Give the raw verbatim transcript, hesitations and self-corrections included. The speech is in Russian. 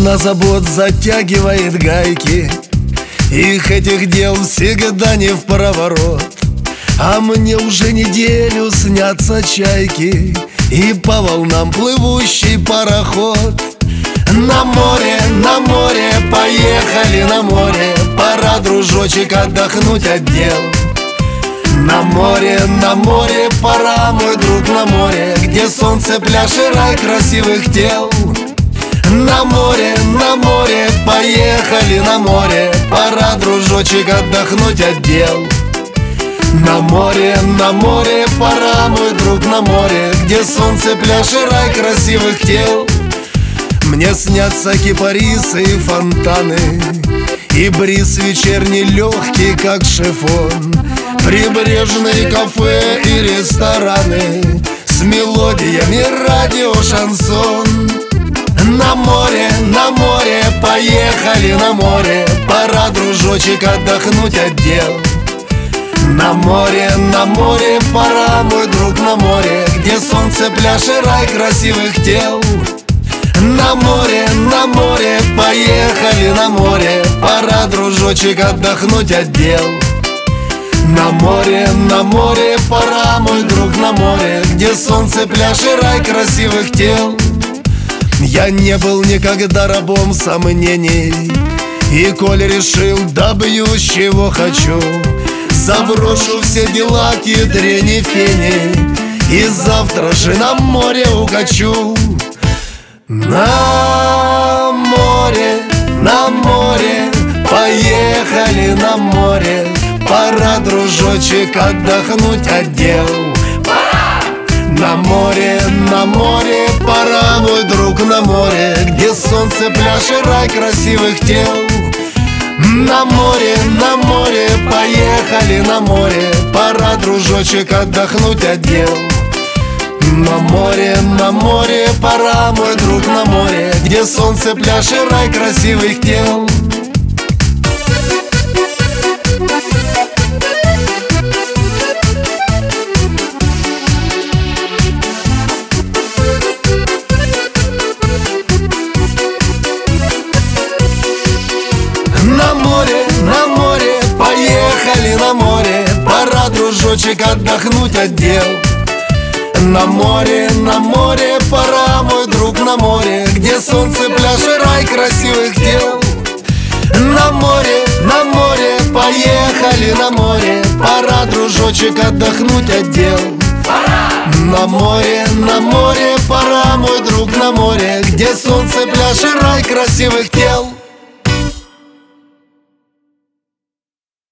Волна забот затягивает гайки, их этих дел всегда не в проворот. А мне уже неделю снятся чайки и по волнам плывущий пароход. На море, на море, поехали на море, пора, дружочек, отдохнуть от дел. На море, на море, пора, мой друг, на море, где солнце, пляж и рай красивых тел. На море, на море, поехали на море, пора, дружочек, отдохнуть от дел. На море, на море, пора, мой друг, на море, где солнце, пляж и рай красивых тел. Мне снятся кипарисы и фонтаны, и бриз вечерний легкий, как шифон. Прибрежные кафе и рестораны с мелодиями радио шансон. На море, на море, поехали на море, пора, дружочек, отдохнуть от дел. На море, на море, пора, мой друг, на море, где солнце, пляж и рай красивых тел. На море, на море, поехали на море, пора, дружочек, отдохнуть от дел. На море, на море, пора, мой друг, на море, где солнце, пляж и рай красивых тел. Я не был никогда рабом сомнений, и коль решил, добьюсь чего хочу, заброшу все дела к ядрене фени, и завтра же на море укачу. На море, на море, поехали на море, пора, дружочек, отдохнуть от дел. На море, на море, пора, мой друг, на море, где солнце, пляж и рай красивых тел. На море, на море, поехали на море, пора, дружочек, отдохнуть от дел. На море, на море, пора, мой друг, на море, где солнце, пляж и рай красивых тел. На море, на море, поехали на море, пора, дружочек, отдохнуть от дел. На море, на море, пора, мой друг, на море, где солнце, пляж и рай красивых тел. На море, на море, поехали на море, пора, дружочек, отдохнуть от дел. На море, на море, пора, мой друг, на море, где солнце, пляж и рай красивых тел.